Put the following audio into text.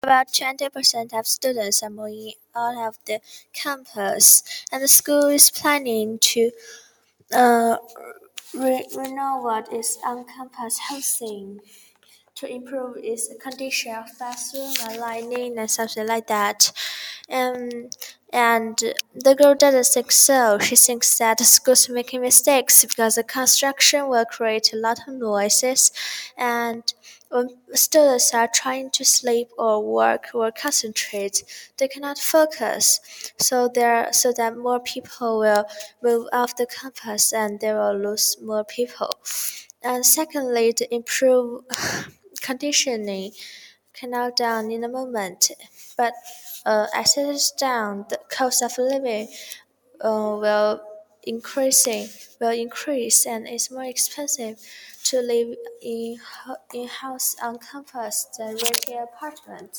About 20% of students are moving out of the campus, and the school is planning to uh, renovate its on-campus housing to improve its condition of bathroom and lighting and something like that. Um, and the girl doesn't think so. She thinks that the school's making mistakes because the construction will create a lot of noises, and when students are trying to sleep or work or concentrate, they cannot focus. So that more people will move off the campus and they will lose more people. And secondly, to improve conditioning cannot done in a moment, but as it is done, the cost of living will increasing will increase, and it's more expensive to live in house on campus than renting apartment.